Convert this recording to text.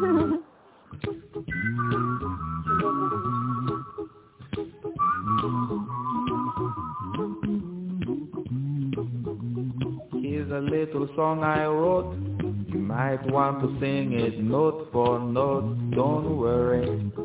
Here's a little song I wrote. You might want to sing it note for note. Don't worry,